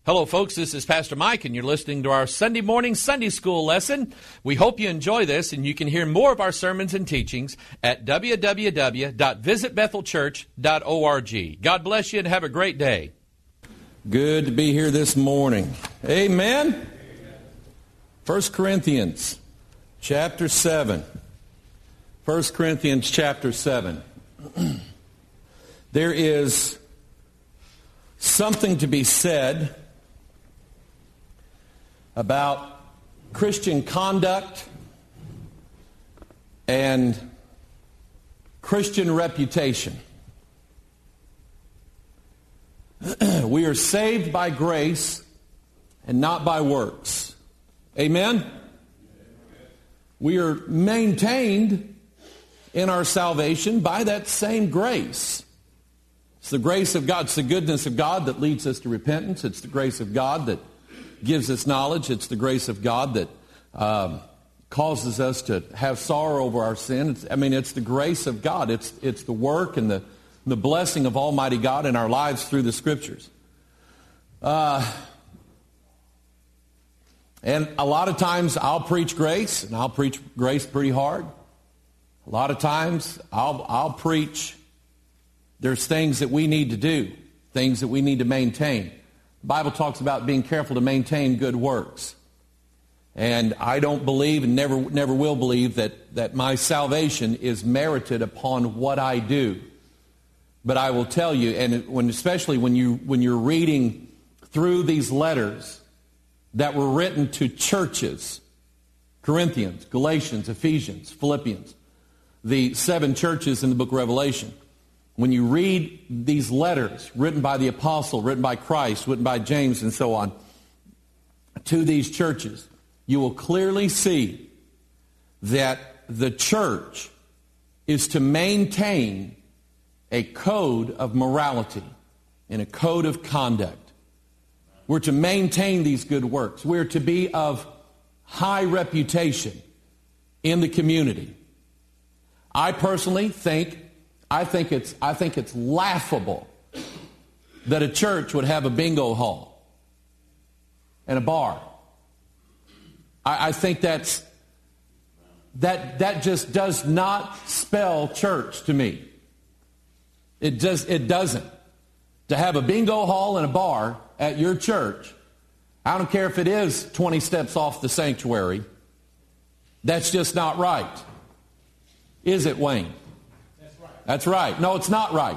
Hello, folks. This is Pastor Mike, and you're listening to our Sunday morning Sunday school lesson. We hope you enjoy this, and you can hear more of our sermons and teachings at www.visitbethelchurch.org. God bless you, and have a great day. Good to be here this morning. Amen? 1 Corinthians chapter 7. 1 Corinthians chapter 7. There is something to be said about Christian conduct and Christian reputation. We are saved by grace and not by works. Amen? We are maintained in our salvation by that same grace. It's the grace of God. It's the goodness of God that leads us to repentance. It's the grace of God that gives us knowledge. It's the grace of God that causes us to have sorrow over our sin. It's the grace of God. It's the work and the blessing of Almighty God in our lives through the Scriptures. And a lot of times I'll preach grace, and I'll preach grace pretty hard. A lot of times I'll preach there's things that we need to do, things that we need to maintain. The Bible talks about being careful to maintain good works. And I don't believe and never will believe that my salvation is merited upon what I do. But I will tell you, and especially when you're reading through these letters that were written to churches, Corinthians, Galatians, Ephesians, Philippians, the 7 churches in the book of Revelation, when you read these letters written by the apostle, written by Christ, written by James and so on, to these churches, you will clearly see that the church is to maintain a code of morality and a code of conduct. We're to maintain these good works. We're to be of high reputation in the community. I personally think it's laughable that a church would have a bingo hall and a bar. I think that just does not spell church to me. It doesn't. To have a bingo hall and a bar at your church, I don't care if it is 20 steps off the sanctuary, that's just not right. Is it, Wayne? That's right. No, it's not right.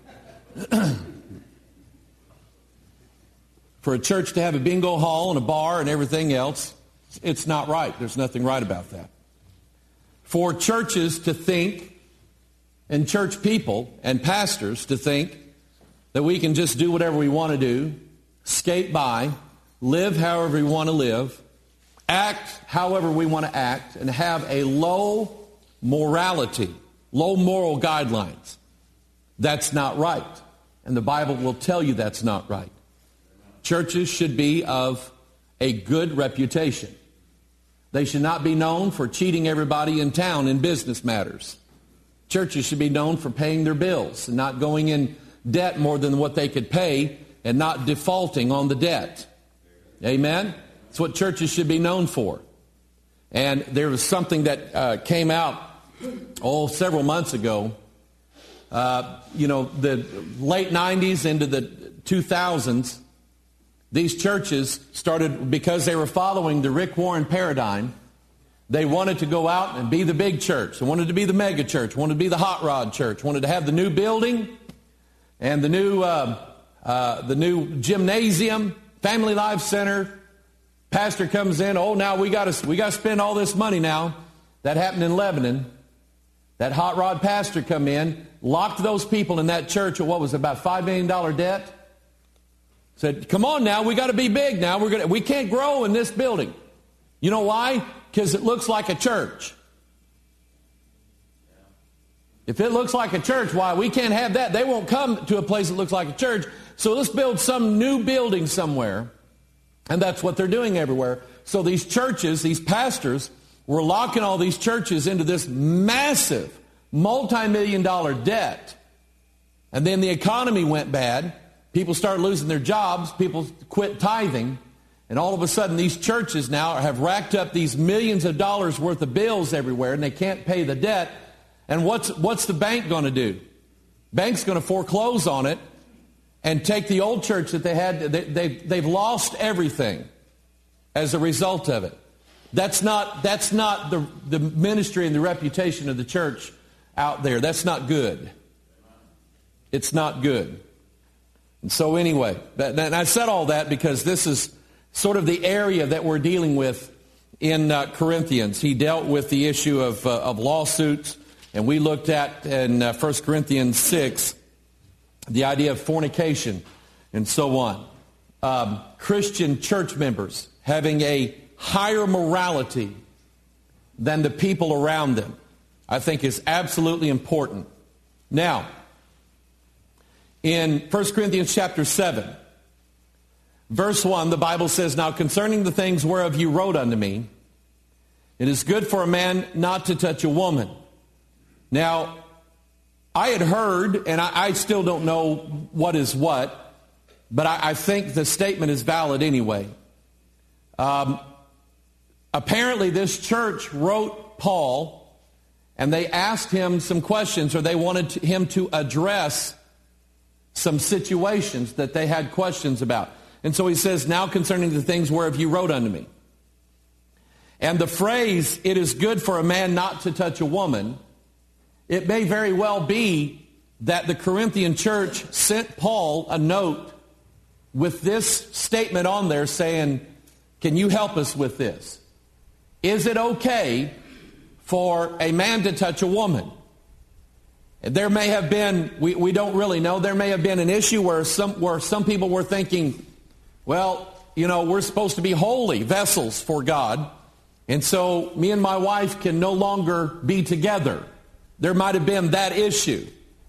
For a church to have a bingo hall and a bar and everything else, it's not right. There's nothing right about that. For churches to think, and church people and pastors to think that we can just do whatever we want to do, skate by, live however we want to live, act however we want to act, and have a low morality, low moral guidelines. That's not right. And the Bible will tell you that's not right. Churches should be of a good reputation. They should not be known for cheating everybody in town in business matters. Churches should be known for paying their bills and not going in debt more than what they could pay and not defaulting on the debt. Amen? That's what churches should be known for. And there was something that came out several months ago. The late 90s into the 2000s, these churches started, because they were following the Rick Warren paradigm, they wanted to go out and be the big church. They wanted to be the mega church, wanted to be the hot rod church, wanted to have the new building and the new gymnasium, Family Life Center. Pastor comes in, now we got to spend all this money now. That happened in Lebanon. That hot rod pastor come in, locked those people in that church at about $5 million debt. Said, come on now, we got to be big now. We can't grow in this building. You know why? Because it looks like a church. If it looks like a church, why? We can't have that. They won't come to a place that looks like a church. So let's build some new building somewhere. And that's what they're doing everywhere. So these churches, these pastors, were locking all these churches into this massive, multi-million-dollar debt. And then the economy went bad. People started losing their jobs. People quit tithing. And all of a sudden, these churches now have racked up these millions of dollars worth of bills everywhere, and they can't pay the debt. And what's the bank going to do? Bank's going to foreclose on it and take the old church that they had. They've lost everything as a result of it. That's not the ministry and the reputation of the church out there. That's not good. It's not good. And so anyway, and I said all that because this is sort of the area that we're dealing with in Corinthians. He dealt with the issue of lawsuits, and we looked at in 1 Corinthians 6 the idea of fornication and so on. Christian church members having a higher morality than the people around them, I think is absolutely important. Now, in 1 Corinthians chapter 7, verse 1, the Bible says, "Now concerning the things whereof you wrote unto me, it is good for a man not to touch a woman." Now, I had heard, and I still don't know what is what, but I think the statement is valid anyway. Apparently this church wrote Paul, and they asked him some questions, or they wanted him to address some situations that they had questions about. And so he says, "Now concerning the things whereof you wrote unto me." And the phrase, "it is good for a man not to touch a woman," it may very well be that the Corinthian church sent Paul a note with this statement on there saying, "Can you help us with this? Is it okay for a man to touch a woman?" There may have been, we don't really know, there may have been an issue where some people were thinking, well, you know, we're supposed to be holy vessels for God, and so me and my wife can no longer be together. There might have been that issue.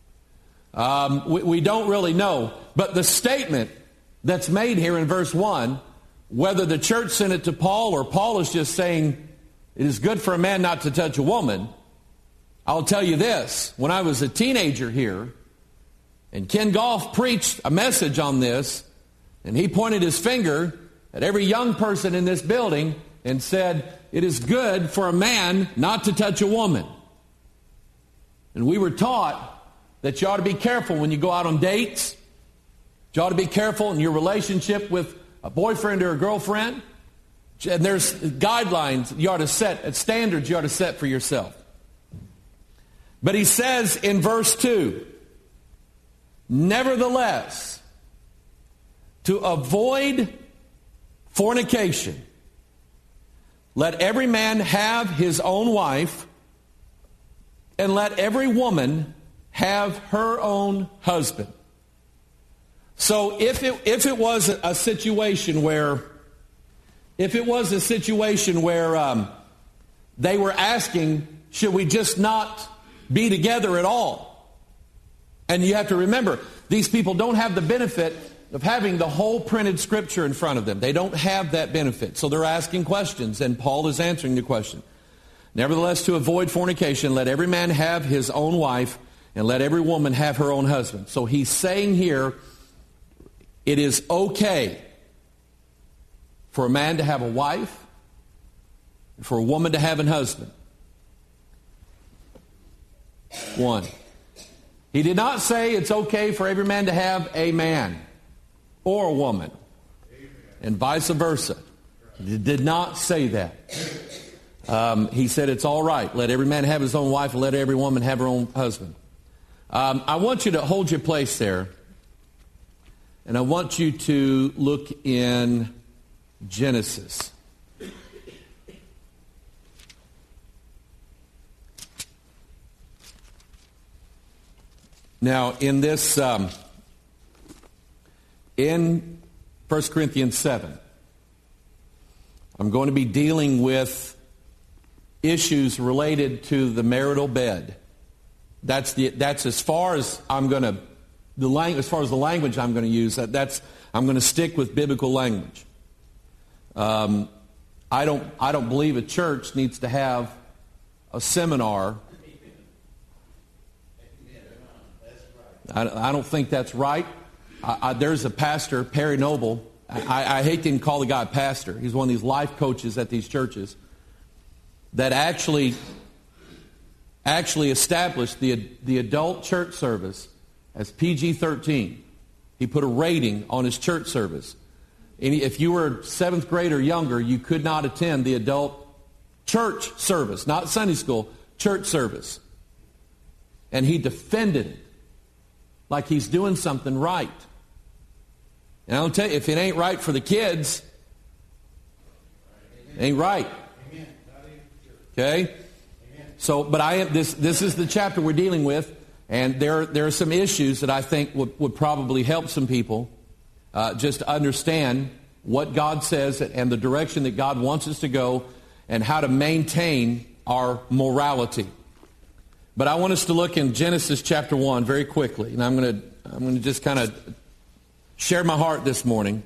We don't really know. But the statement that's made here in verse 1, whether the church sent it to Paul or Paul is just saying, "It is good for a man not to touch a woman," I'll tell you this. When I was a teenager here, and Ken Goff preached a message on this, and he pointed his finger at every young person in this building and said, "It is good for a man not to touch a woman." And we were taught that you ought to be careful when you go out on dates. You ought to be careful in your relationship with a boyfriend or a girlfriend. And there's guidelines you ought to set, standards you ought to set for yourself. But he says in verse 2, "Nevertheless, to avoid fornication, let every man have his own wife, and let every woman have her own husband." So if it was a situation where they were asking, should we just not be together at all? And you have to remember, these people don't have the benefit of having the whole printed scripture in front of them. They don't have that benefit. So they're asking questions, and Paul is answering the question. "Nevertheless, to avoid fornication, let every man have his own wife, and let every woman have her own husband." So he's saying here, it is okay for a man to have a wife, and for a woman to have a husband. One. He did not say it's okay for every man to have a man or a woman, and vice versa. He did not say that. He said it's all right. Let every man have his own wife, and let every woman have her own husband. I want you to hold your place there, and I want you to look in Genesis. Now, in this, in 1 Corinthians 7, I'm going to be dealing with issues related to the marital bed. That's as far as I'm going to, as far as the language I'm going to use. I'm going to stick with biblical language. I don't believe a church needs to have a seminar. I don't think that's right. There's a pastor, Perry Noble. I hate to even call the guy a pastor. He's one of these life coaches at these churches that actually established the adult church service as PG-13. He put a rating on his church service. If you were 7th grade or younger, you could not attend the adult church service, not Sunday school, church service. And he defended it like he's doing something right. And I'll tell you, if it ain't right for the kids, it ain't right. Okay? So, but this is the chapter we're dealing with, and there are some issues that I think would probably help some people just to understand what God says and the direction that God wants us to go and how to maintain our morality. But I want us to look in Genesis chapter 1 very quickly, and I'm going to just kind of share my heart this morning.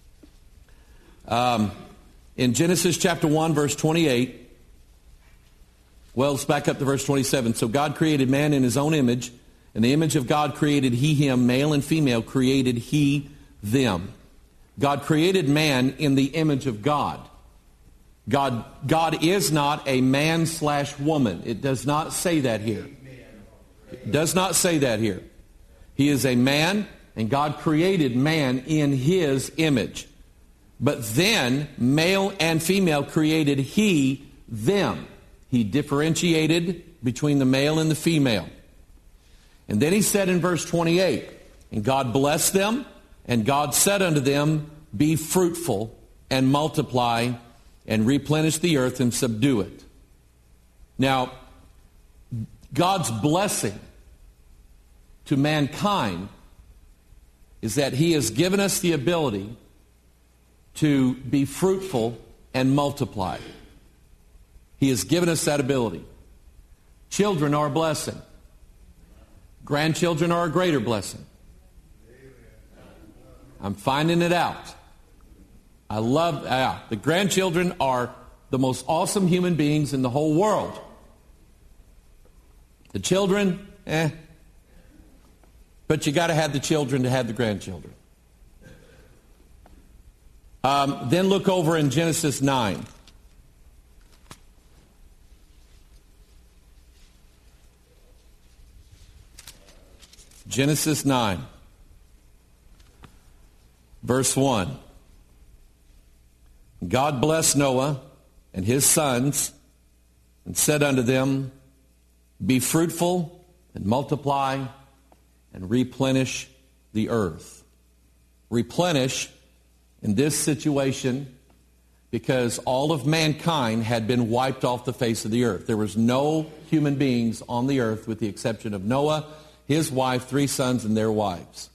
In Genesis chapter 1, verse 28, well, let's back up to verse 27. So God created man in his own image. In the image of God created he him, male and female created he them. God created man in the image of God. God is not a man/woman. It does not say that here. It does not say that here. He is a man, and God created man in his image. But then, male and female created he them. He differentiated between the male and the female. And then he said in verse 28, and God blessed them, and God said unto them, be fruitful and multiply and replenish the earth and subdue it. Now, God's blessing to mankind is that he has given us the ability to be fruitful and multiply. He has given us that ability. Children are a blessing. Grandchildren are a greater blessing. I'm finding it out. I love the grandchildren are the most awesome human beings in the whole world. The children, but you got to have the children to have the grandchildren. Then look over in Genesis 9. Genesis 9, verse 1. God blessed Noah and his sons and said unto them, be fruitful and multiply and replenish the earth. Replenish in this situation because all of mankind had been wiped off the face of the earth. There was no human beings on the earth with the exception of Noah, his wife, 3 sons, and their wives.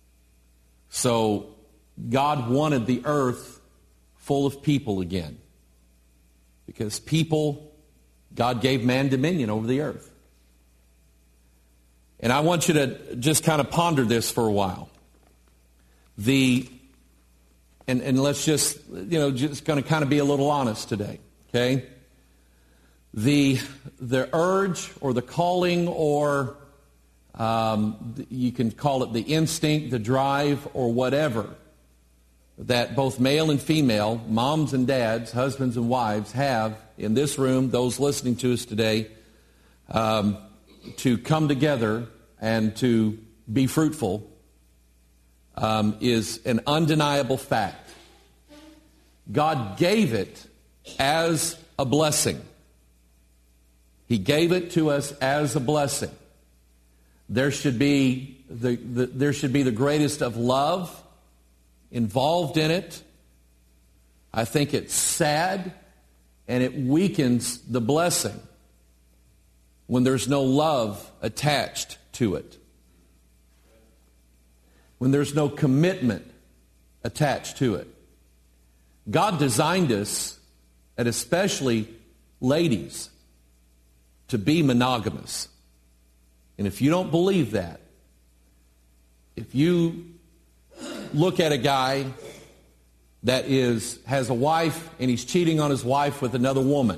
So God wanted the earth full of people again. Because God gave man dominion over the earth. And I want you to just kind of ponder this for a while. And let's just going to kind of be a little honest today, okay? The urge or the calling or you can call it the instinct, the drive, or whatever that both male and female, moms and dads, husbands and wives have in this room, those listening to us today, to come together and to be fruitful is an undeniable fact. God gave it as a blessing. He gave it to us as a blessing. There should be the greatest of love involved in it. I think it's sad and it weakens the blessing when there's no love attached to it. When there's no commitment attached to it. God designed us, and especially ladies, to be monogamous. And if you don't believe that, if you look at a guy that has a wife and he's cheating on his wife with another woman,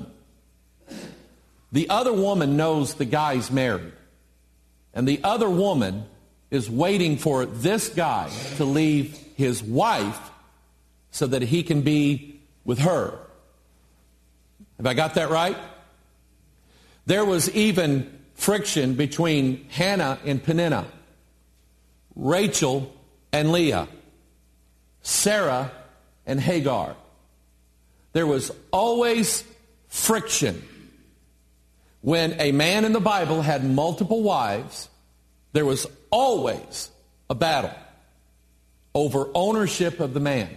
the other woman knows the guy's married. And the other woman is waiting for this guy to leave his wife so that he can be with her. Have I got that right? There was even friction between Hannah and Peninnah, Rachel and Leah, Sarah and Hagar. There was always friction. When a man in the Bible had multiple wives, there was always a battle over ownership of the man.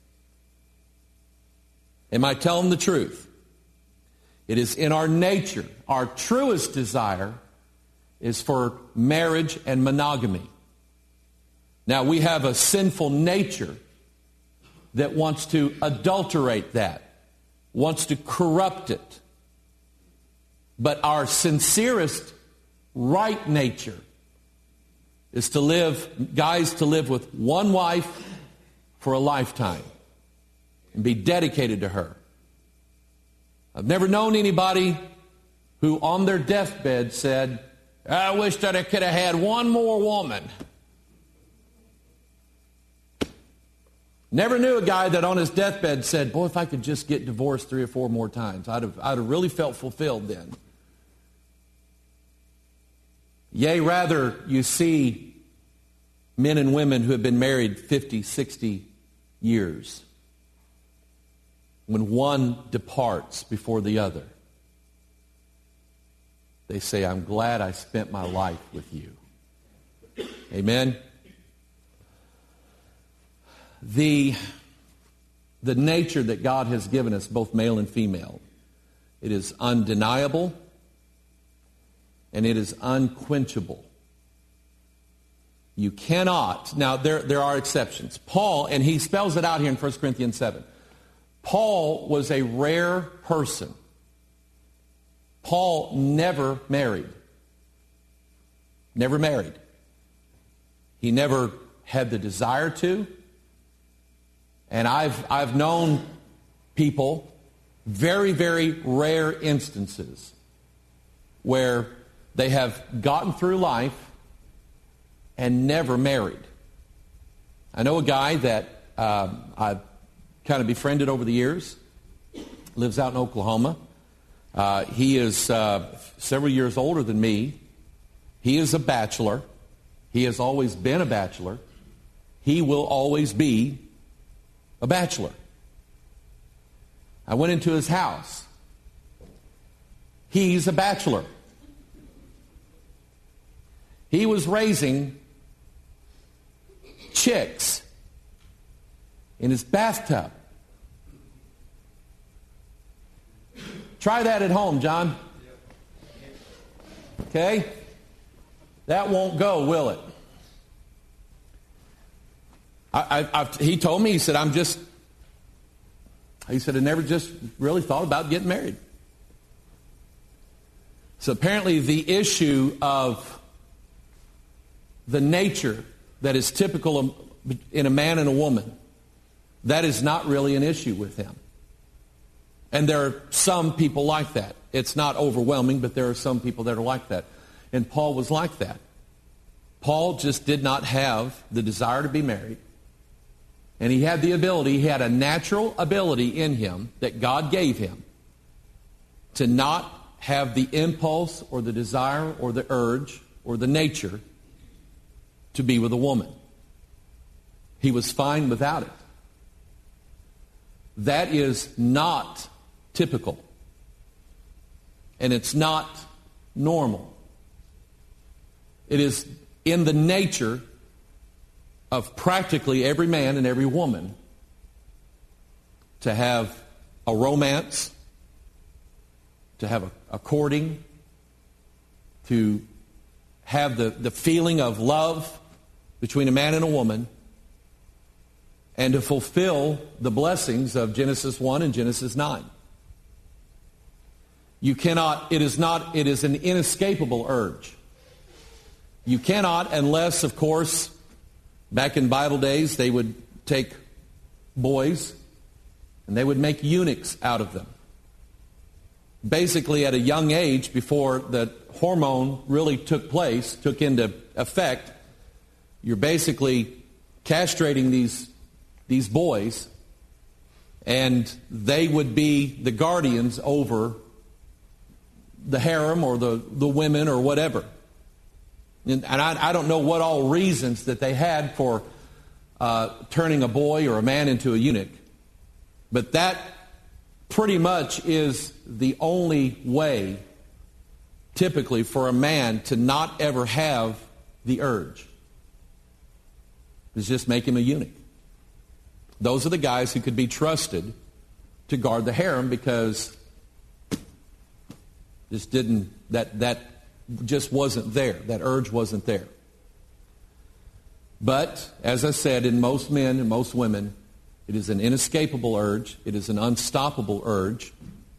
Am I telling the truth? It is in our nature. Our truest desire is for marriage and monogamy. Now, we have a sinful nature that wants to adulterate that, wants to corrupt it. But our sincerest right nature is to live, guys, to live with one wife for a lifetime and be dedicated to her. I've never known anybody who on their deathbed said, I wish that I could have had one more woman. Never knew a guy that on his deathbed said, boy, if I could just get divorced 3 or 4 more times, I'd have really felt fulfilled then. Yea, rather, you see men and women who have been married 50, 60 years. When one departs before the other, they say, I'm glad I spent my life with you. Amen? The nature that God has given us, both male and female, it is undeniable and it is unquenchable. You cannot, now there are exceptions. Paul, and he spells it out here in 1 Corinthians 7. Paul was a rare person. Paul never married. Never married. He never had the desire to. And I've known people, very, very rare instances, where they have gotten through life and never married. I know a guy that I've kind of befriended over the years, lives out in Oklahoma. He is several years older than me. He is a bachelor. He has always been a bachelor. He will always be a bachelor. I went into his house. He's a bachelor. He was raising chicks in his bathtub. Try that at home, John. Okay? That won't go, will it? He told me, he said, I never just really thought about getting married. So apparently the issue of the nature that is typical in a man and a woman, that is not really an issue with him. And there are some people like that. It's not overwhelming, but there are some people that are like that. And Paul was like that. Paul just did not have the desire to be married. And he had the ability, he had a natural ability in him that God gave him to not have the impulse or the desire or the urge or the nature to be with a woman. He was fine without it. That is not typical. And it's not normal. It is in the nature of practically every man and every woman to have a romance, to have a courting, to have the feeling of love between a man and a woman, and to fulfill the blessings of Genesis 1 and Genesis 9. You cannot, it is an inescapable urge. You cannot, unless, of course, back in Bible days, they would take boys and they would make eunuchs out of them. Basically, at a young age, before the hormone really took into effect, you're basically castrating these boys, and they would be the guardians over the harem or the women or whatever. And I don't know what all reasons that they had for turning a boy or a man into a eunuch, but that pretty much is the only way, typically, for a man to not ever have the urge. Is just make him a eunuch. Those are the guys who could be trusted to guard the harem, because that just wasn't there. That urge wasn't there. But, as I said, in most men and most women, it is an inescapable urge. It is an unstoppable urge.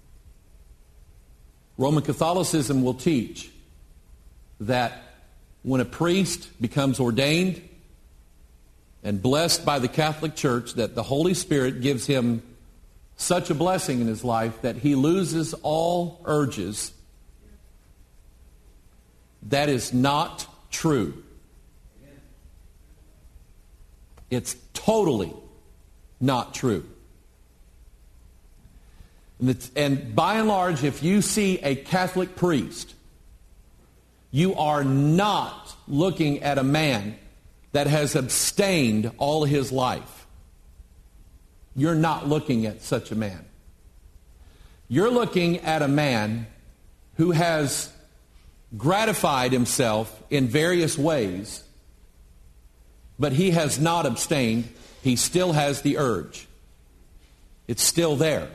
Roman Catholicism will teach that when a priest becomes ordained and blessed by the Catholic Church, that the Holy Spirit gives him such a blessing in his life that he loses all urges. That is not true. It's totally not true. And by and large, if you see a Catholic priest, you are not looking at a man that has abstained all his life. You're not looking at such a man. You're looking at a man who has gratified himself in various ways, but he has not abstained. He still has the urge. It's still there.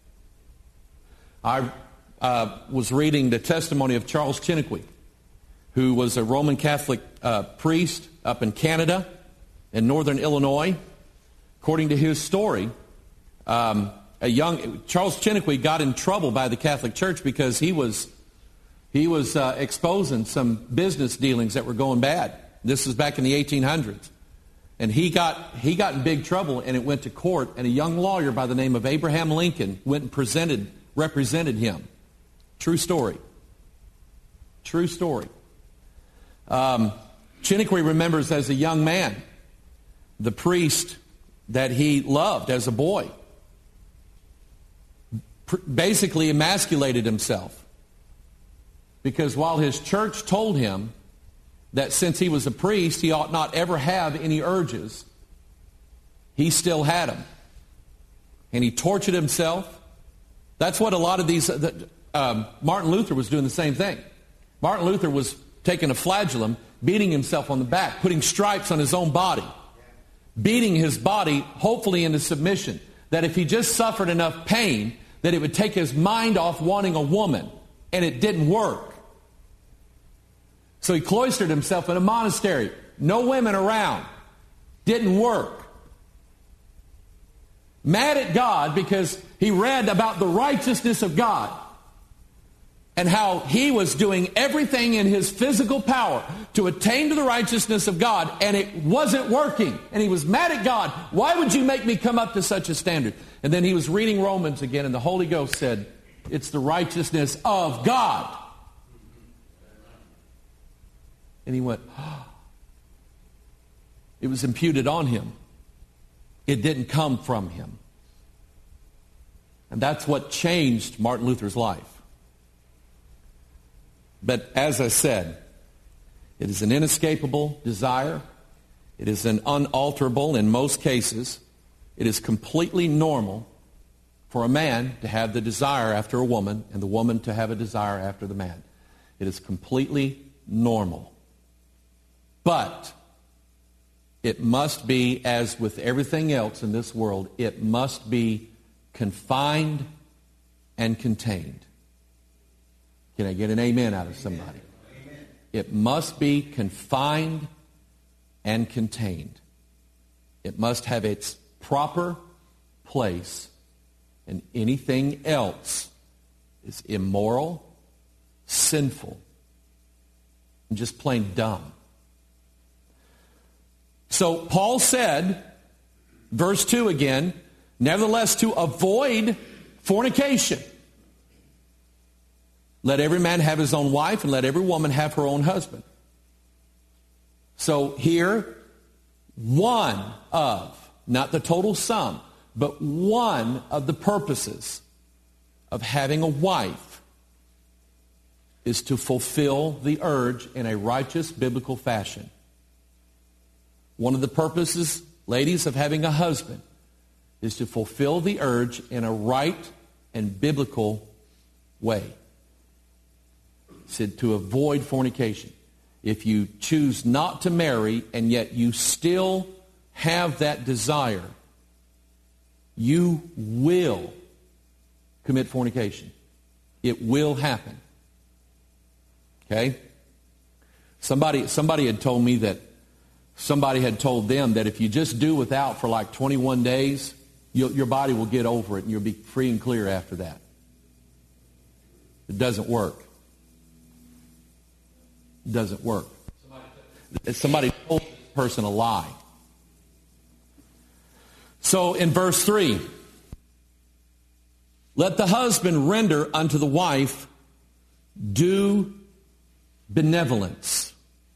I was reading the testimony of Charles Chiniquy, who was a Roman Catholic priest up in Canada, in northern Illinois. According to his story, Charles Chiniquy got in trouble by the Catholic Church because he was exposing some business dealings that were going bad. This was back in the 1800s. And he got in big trouble, and it went to court, and a young lawyer by the name of Abraham Lincoln went and represented him. True story. True story. Chiniquy remembers as a young man the priest that he loved as a boy basically emasculated himself, because while his church told him that since he was a priest he ought not ever have any urges, he still had them, and he tortured himself. That's what a lot of these Martin Luther was doing the same thing. Martin Luther was taking a flagellum, beating himself on the back, putting stripes on his own body, beating his body hopefully into submission, that if he just suffered enough pain that it would take his mind off wanting a woman, and it didn't work. So he cloistered himself in a monastery, no women around, didn't work. Mad at God because he read about the righteousness of God and how he was doing everything in his physical power to attain to the righteousness of God, and it wasn't working. And he was mad at God. Why would you make me come up to such a standard? And then he was reading Romans again, and the Holy Ghost said, it's the righteousness of God. And he went, oh. It was imputed on him. It didn't come from him. And that's what changed Martin Luther's life. But as I said, it is an inescapable desire. It is an unalterable in most cases. It is completely normal for a man to have the desire after a woman and the woman to have a desire after the man. It is completely normal. But it must be, as with everything else in this world, it must be confined and contained. Can I get an amen out of somebody? Amen. It must be confined and contained. It must have its proper place, and anything else is immoral, sinful, and just plain dumb. So Paul said, verse 2 again, nevertheless, to avoid fornication, let every man have his own wife, and let every woman have her own husband. So here, one of, not the total sum, but one of the purposes of having a wife is to fulfill the urge in a righteous biblical fashion. One of the purposes, ladies, of having a husband is to fulfill the urge in a right and biblical way. It said to avoid fornication. If you choose not to marry and yet you still have that desire, you will commit fornication. It will happen. Okay? Somebody had told me that somebody had told them that if you just do without for like 21 days, your body will get over it and you'll be free and clear after that. It doesn't work. It doesn't work. Somebody told this person a lie. So in verse 3, let the husband render unto the wife due benevolence.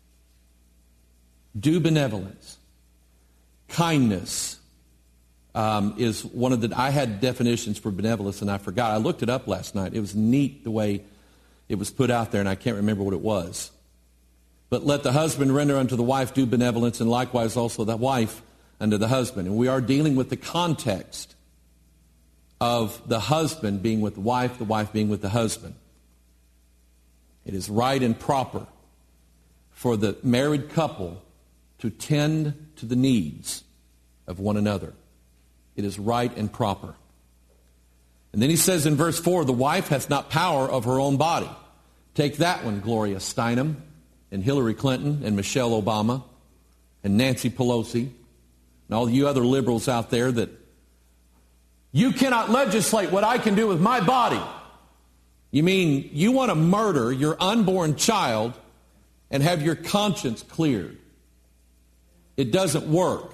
Due benevolence. Kindness is one of the... I had definitions for benevolence and I forgot. I looked it up last night. It was neat the way it was put out there and I can't remember what it was. But let the husband render unto the wife due benevolence, and likewise also the wife unto the husband. And we are dealing with the context of the husband being with the wife being with the husband. It is right and proper for the married couple to tend to the needs of one another. It is right and proper. And then he says in verse 4, the wife hath not power of her own body. Take that one, Gloria Steinem, and Hillary Clinton, and Michelle Obama, and Nancy Pelosi, and all you other liberals out there that you cannot legislate what I can do with my body. You mean you want to murder your unborn child and have your conscience cleared? It doesn't work.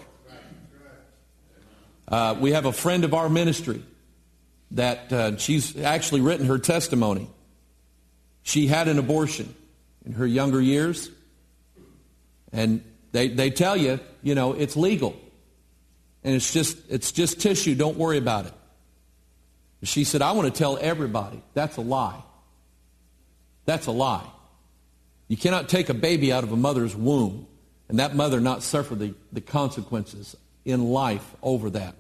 We have a friend of our ministry that she's actually written her testimony. She had an abortion in her younger years, and they tell you, it's legal. And it's just tissue, don't worry about it. She said, I want to tell everybody, that's a lie. That's a lie. You cannot take a baby out of a mother's womb and that mother not suffer the consequences in life over that.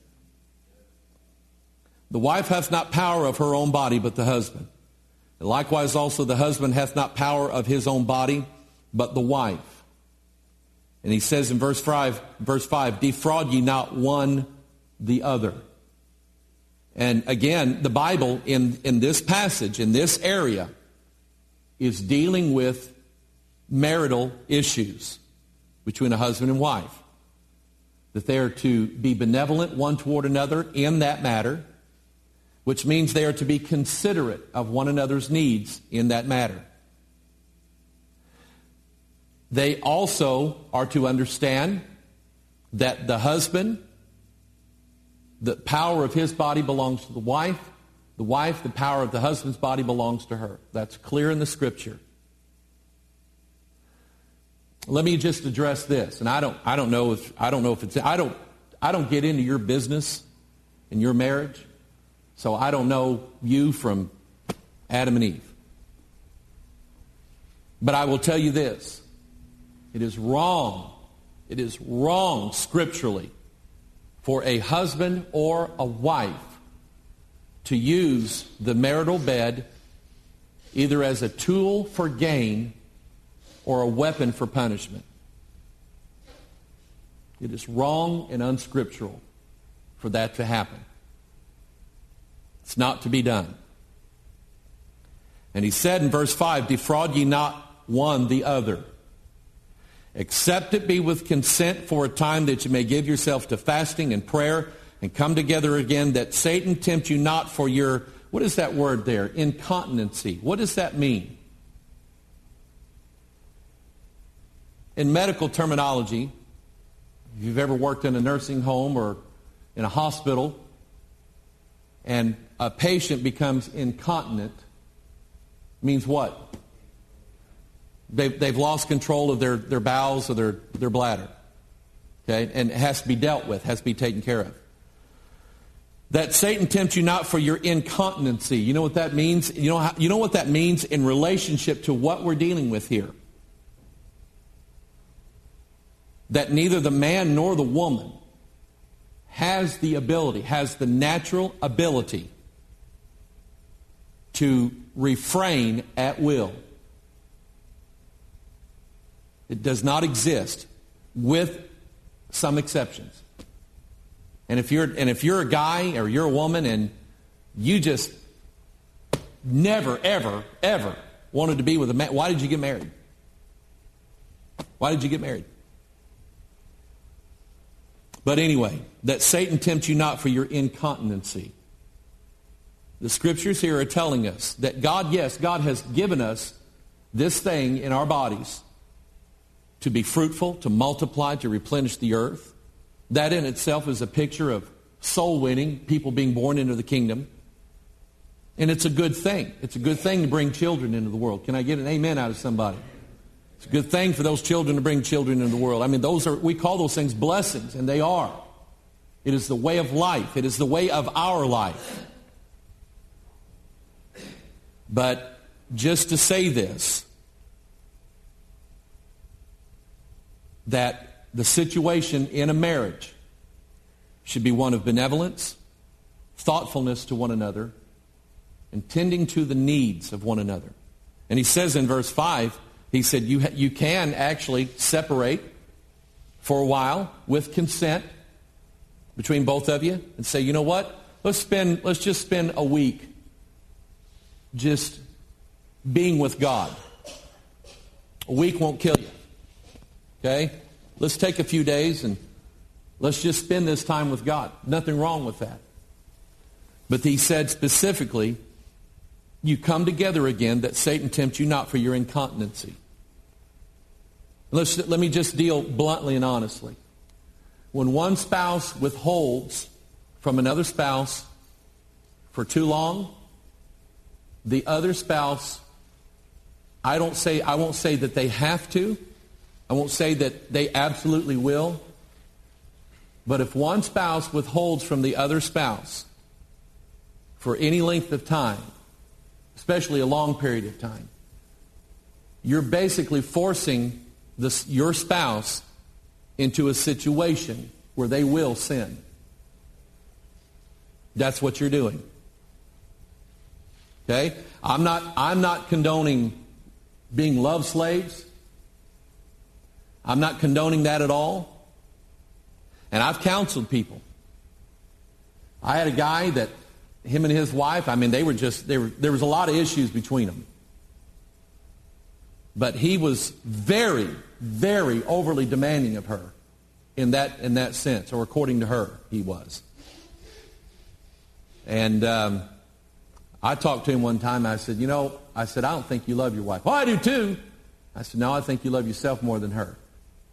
The wife hath not power of her own body, but the husband. And likewise also the husband hath not power of his own body, but the wife. And he says in verse 5, defraud ye not one the other. And again, the Bible in this passage, in this area, is dealing with marital issues between a husband and wife. That they are to be benevolent one toward another in that matter, which means they are to be considerate of one another's needs in that matter. They also are to understand that the husband, the power of his body belongs to the wife, the power of the husband's body belongs to her. That's clear in the Scripture. Let me just address this, and I don't know if it's I don't get into your business and your marriage, so I don't know you from Adam and Eve. But I will tell you this. It is wrong scripturally for a husband or a wife to use the marital bed either as a tool for gain or a weapon for punishment. It is wrong and unscriptural for that to happen. It's not to be done. And he said in verse 5, defraud ye not one the other, except it be with consent for a time, that you may give yourself to fasting and prayer and come together again, that Satan tempt you not for your, what is that word there? Incontinency. What does that mean? In medical terminology, if you've ever worked in a nursing home or in a hospital and a patient becomes incontinent, means what? They've lost control of their bowels or their bladder. Okay? And it has to be dealt with, has to be taken care of. That Satan tempts you not for your incontinency. You know what that means? You know what that means in relationship to what we're dealing with here? That neither the man nor the woman has the ability, has the natural ability to refrain at will. It does not exist, with some exceptions. And if you're a guy or you're a woman and you just never, ever, ever wanted to be with a man, why did you get married? Why did you get married? But anyway, that Satan tempts you not for your incontinency. The scriptures here are telling us that God, yes, God has given us this thing in our bodies to be fruitful, to multiply, to replenish the earth. That in itself is a picture of soul winning, people being born into the kingdom. And it's a good thing. It's a good thing to bring children into the world. Can I get an amen out of somebody? It's a good thing for those children to bring children into the world. I mean, we call those things blessings, and they are. It is the way of life. It is the way of our life. But just to say this, that the situation in a marriage should be one of benevolence, thoughtfulness to one another, and tending to the needs of one another. And he says in verse 5, he said, you can actually separate for a while with consent between both of you and say, you know what? Let's just spend a week just being with God. A week won't kill you. Okay? Let's take a few days and let's just spend this time with God. Nothing wrong with that. But he said specifically, you come together again that Satan tempts you not for your incontinency. Let me just deal bluntly and honestly. When one spouse withholds from another spouse for too long, the other spouse, I won't say that they have to. I won't say that they absolutely will. But if one spouse withholds from the other spouse for any length of time, especially a long period of time, you're basically forcing your spouse into a situation where they will sin. That's what you're doing. Okay? I'm not condoning being love slaves. I'm not condoning that at all. And I've counseled people. I had a guy that him and his wife, I mean, there was a lot of issues between them. But he was very, very overly demanding of her in that sense, or according to her, he was. And I talked to him one time. I said, I don't think you love your wife. Well, I do too. I said, no, I think you love yourself more than her.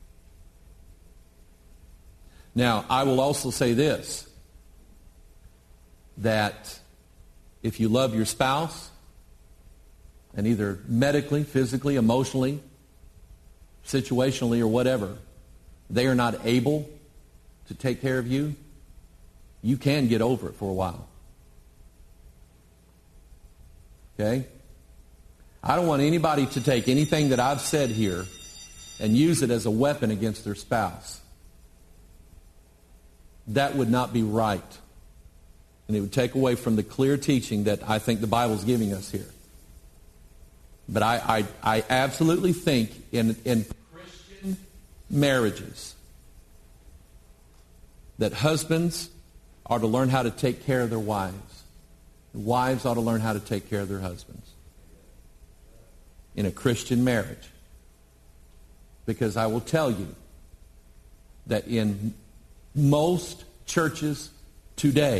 Now, I will also say this, that if you love your spouse, and either medically, physically, emotionally, situationally, or whatever, they are not able to take care of you, you can get over it for a while. Okay? I don't want anybody to take anything that I've said here and use it as a weapon against their spouse. That would not be right. And it would take away from the clear teaching that I think the Bible's giving us here. But I absolutely think in Christian marriages that husbands are to learn how to take care of their wives. And wives ought to learn how to take care of their husbands. In a Christian marriage. Because I will tell you that in most churches today,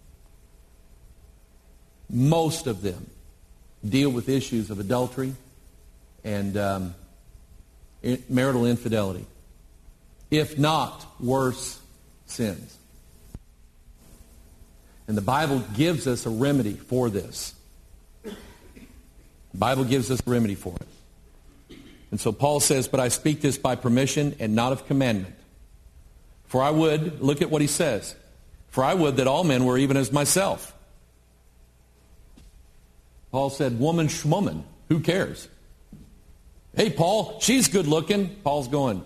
most of them deal with issues of adultery and marital infidelity, if not worse sins. And the Bible gives us a remedy for this. The Bible gives us a remedy for it. And so Paul says, but I speak this by permission and not of commandment. For I would, look at what he says, for I would that all men were even as myself. Paul said, woman schwoman, who cares? Hey, Paul, she's good looking. Paul's going,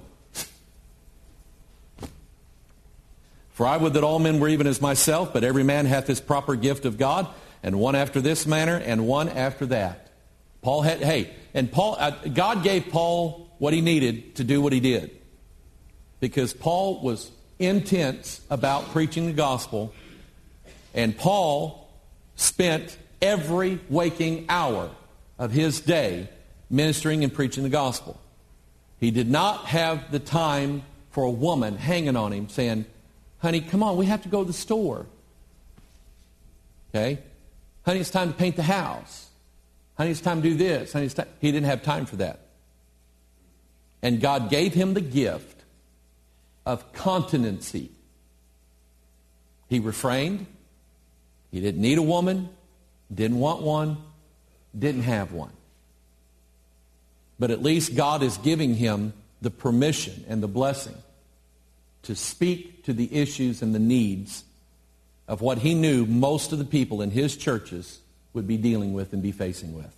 for I would that all men were even as myself, but every man hath his proper gift of God, and one after this manner, and one after that. Paul had, God gave Paul what he needed to do what he did. Because Paul was intense about preaching the gospel, and Paul spent every waking hour of his day ministering and preaching the gospel. He did not have the time for a woman hanging on him saying, honey, come on, we have to go to the store. Okay? Honey, it's time to paint the house. Honey, it's time to do this. Honey, He didn't have time for that. And God gave him the gift of continency. He refrained. He didn't need a woman, didn't want one, didn't have one. But at least God is giving him the permission and the blessing to speak to the issues and the needs of what he knew most of the people in his churches would be dealing with and be facing with.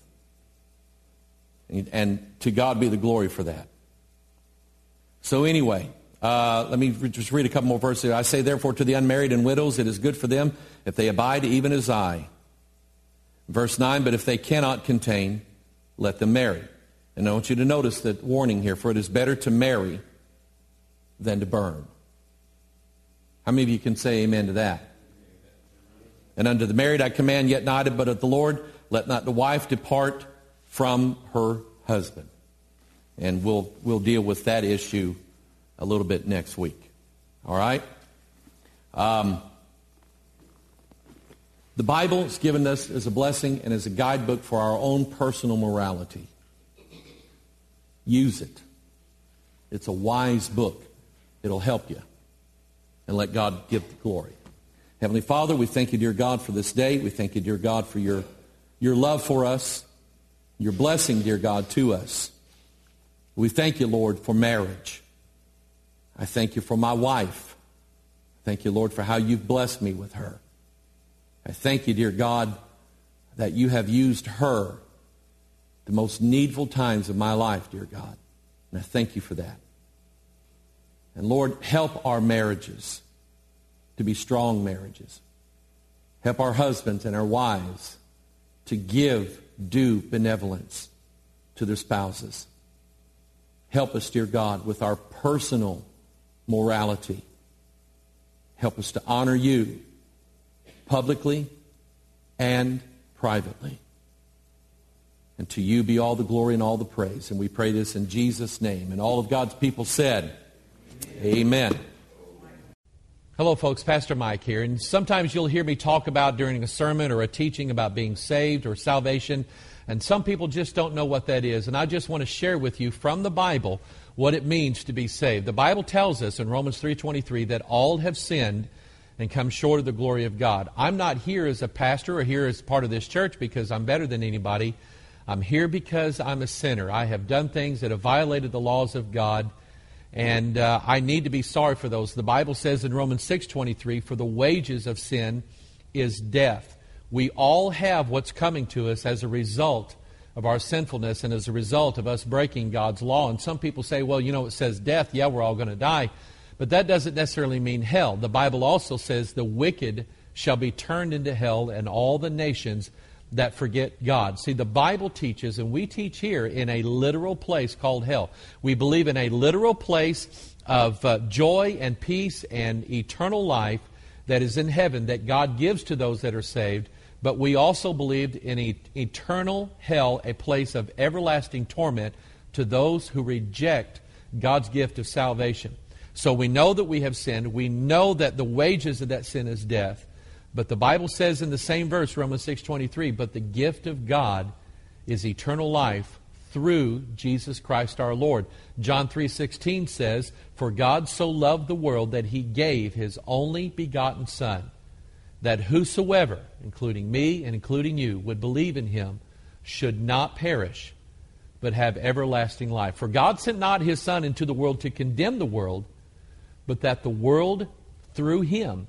And to God be the glory for that. So anyway, let me just read a couple more verses. I say, therefore, to the unmarried and widows, it is good for them if they abide even as I. Verse 9, but if they cannot contain, let them marry. And I want you to notice that warning here, for it is better to marry than to burn. How many of you can say amen to that? And unto the married I command, yet not, but of the Lord, let not the wife depart from her husband. And we'll deal with that issue a little bit next week. All right? The Bible is given us as a blessing and as a guidebook for our own personal morality. Use it. It's a wise book. It'll help you. And let God give the glory. Heavenly Father, we thank you, dear God, for this day. We thank you, dear God, for your love for us, your blessing, dear God, to us. We thank you, Lord, for marriage. I thank you for my wife. Thank you, Lord, for how you've blessed me with her. I thank you, dear God, that you have used her the most needful times of my life, dear God. And I thank you for that. And Lord, help our marriages to be strong marriages. Help our husbands and our wives to give due benevolence to their spouses. Help us, dear God, with our personal morality. Help us to honor you publicly and privately. And to you be all the glory and all the praise. And we pray this in Jesus' name. And all of God's people said, amen. Hello, folks. Pastor Mike here. And sometimes you'll hear me talk about during a sermon or a teaching about being saved or salvation. And some people just don't know what that is. And I just want to share with you from the Bible what it means to be saved. The Bible tells us in Romans 3:23 that all have sinned and come short of the glory of God. I'm not here as a pastor or here as part of this church because I'm better than anybody. I'm here because I'm a sinner. I have done things that have violated the laws of God, and I need to be sorry for those. The Bible says in Romans 6:23, for the wages of sin is death. We all have what's coming to us as a result of our sinfulness and as a result of us breaking God's law. And some people say, well, it says death. Yeah, we're all going to die. But that doesn't necessarily mean hell. The Bible also says the wicked shall be turned into hell, and all the nations that forget God. See, the Bible teaches, and we teach here, in a literal place called hell. We believe in a literal place of joy and peace and eternal life that is in heaven that God gives to those that are saved. But we also believed in eternal hell, a place of everlasting torment to those who reject God's gift of salvation. So we know that we have sinned. We know that the wages of that sin is death. But the Bible says in the same verse, Romans 6:23, but the gift of God is eternal life through Jesus Christ our Lord. John 3:16 says, for God so loved the world that he gave his only begotten Son, that whosoever, including me and including you, would believe in him should not perish, but have everlasting life. For God sent not his Son into the world to condemn the world, but that the world through him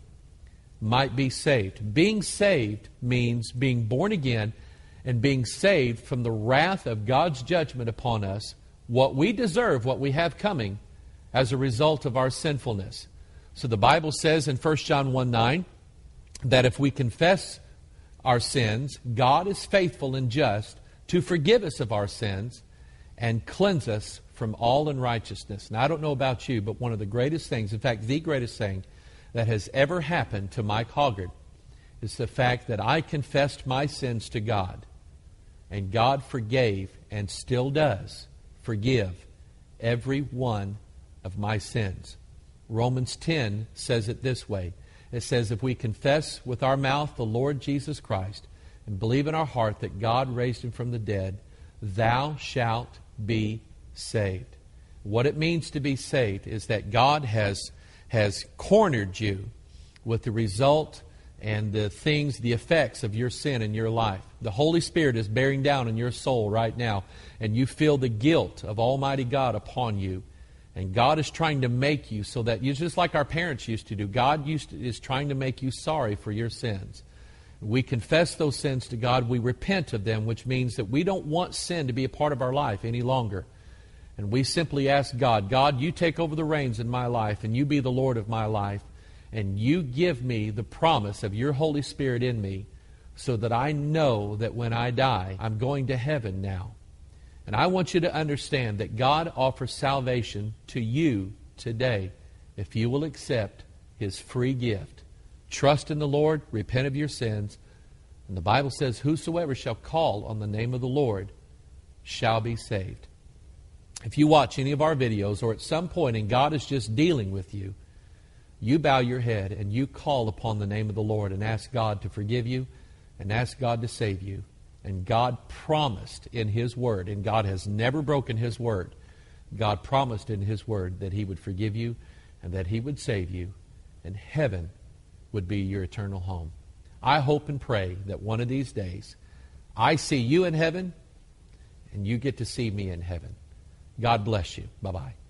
might be saved. Being saved means being born again and being saved from the wrath of God's judgment upon us, what we deserve, what we have coming as a result of our sinfulness. So the Bible says in 1 John 1:9 that if we confess our sins, God is faithful and just to forgive us of our sins and cleanse us from all unrighteousness. Now, I don't know about you, but one of the greatest things, in fact, the greatest thing that has ever happened to Mike Hoggard is the fact that I confessed my sins to God, and God forgave and still does forgive every one of my sins. Romans 10 says it this way. It says, if we confess with our mouth the Lord Jesus Christ and believe in our heart that God raised him from the dead, thou shalt be saved. What it means to be saved is that God has cornered you with the result and the things, the effects of your sin in your life. The Holy Spirit is bearing down in your soul right now, and you feel the guilt of Almighty God upon you. And God is trying to make you so that you, just like our parents used to do, God is trying to make you sorry for your sins. We confess those sins to God. We repent of them, which means that we don't want sin to be a part of our life any longer. And we simply ask God, God, you take over the reins in my life, and you be the Lord of my life, and you give me the promise of your Holy Spirit in me so that I know that when I die, I'm going to heaven now. And I want you to understand that God offers salvation to you today if you will accept his free gift. Trust in the Lord, repent of your sins, and the Bible says, whosoever shall call on the name of the Lord shall be saved. If you watch any of our videos or at some point and God is just dealing with you, you bow your head and you call upon the name of the Lord and ask God to forgive you and ask God to save you. And God promised in his word, and God has never broken his word, God promised in his word that he would forgive you and that he would save you, and heaven would be your eternal home. I hope and pray that one of these days I see you in heaven and you get to see me in heaven. God bless you. Bye-bye.